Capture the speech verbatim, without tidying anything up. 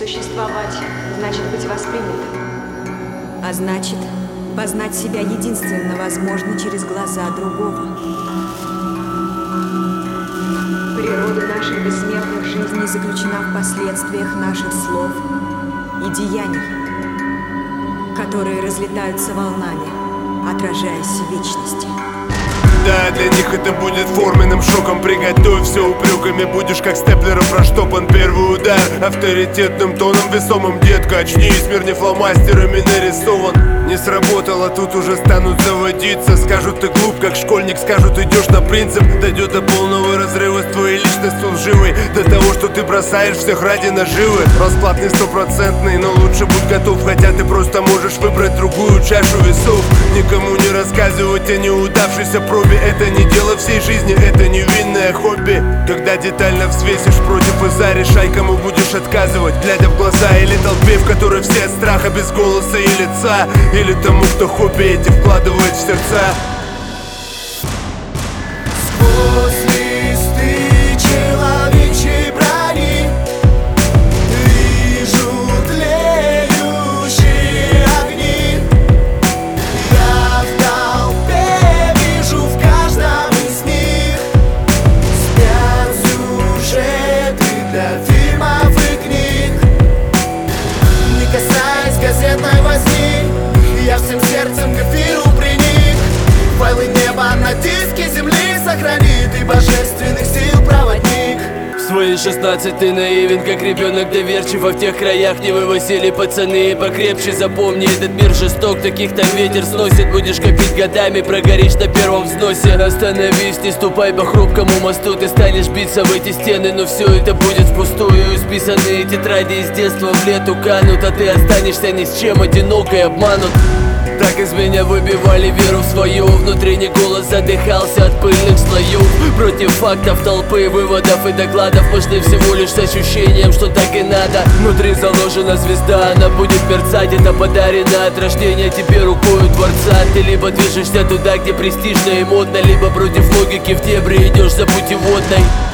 Существовать значит быть воспринятым. А значит, познать себя единственно возможно через глаза другого. Природа наших бессмертных жизней Не заключена в последствиях наших слов и деяний, которые разлетаются волнами, отражаясь в вечности. Да, для них это будет форменным шоком. Приготовь все упреками, будешь как степлером проштопан. Первый удар авторитетным тоном весомым. Детка, очнись, мир не фломастерами нарисован. Не сработало, тут уже станут заводиться. Скажут, ты глуп, как школьник, скажут, идешь на принцип. Дойдет до полного разрыва с твоей личностью лживой, до того, что ты бросаешь всех ради наживы. Расклад не стопроцентный, но лучше будь готов. Хотя ты просто можешь выбрать другую чашу весов. Никому не рассказывать о неудавшейся пробе. Это не дело всей жизни, это невинное хобби. Когда детально взвесишь против и за, решай, кому будешь отказывать, глядя в глаза. Или толпе, в которой все от страха без голоса и лица, или тому, кто хобби эти вкладывает в сердца. Сквозь листы человечьей брони вижу тлеющие огни. Я в толпе вижу в каждом из них спят сюжеты для фильмов и книг. Не касаясь газетной возни, я всем сердцем к эфиру приник. Файлы неба на диске земли сохранит и божественных сил проводник. В свои шестнадцать ты наивен, как ребенок доверчив. А в тех краях не вывозили пацаны. Покрепче запомни, этот мир жесток, таких там ветер сносит. Будешь копить годами, прогоришь на первом взносе. Остановись, не ступай по хрупкому мосту. Ты станешь биться в эти стены, но все это будет впустую. Исписанные тетради из детства в лету канут, а ты останешься ни с чем, одинок и обманут. Так из меня выбивали веру в свою. Внутренний голос задыхался от пыльных слоев. Против фактов, толпы, выводов и докладов. Пошли всего лишь с ощущением, что так и надо. Внутри заложена звезда, она будет мерцать. Это подарено от рождения тебе рукою Творца. Ты либо движешься туда, где престижно и модно, либо против логики в дебри идешь за путеводной.